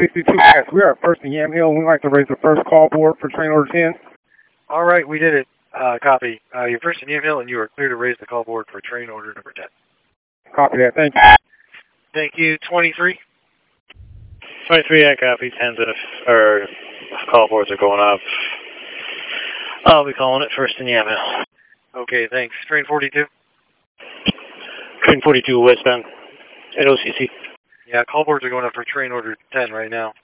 62, yes, we are at First and Yamhill. We'd like to raise the first call board for train order 10. All right, we did it. Copy. You're First and Yamhill, and you are clear to raise the call board for train order number 10. Copy that, thank you. Thank you. 23? 23, I copy. 10's or call boards are going up. I'll be calling it First and Yamhill. Okay, thanks. Train 42? Train 42 westbound at OCC. Yeah, call boards are going up for train order 10 right now.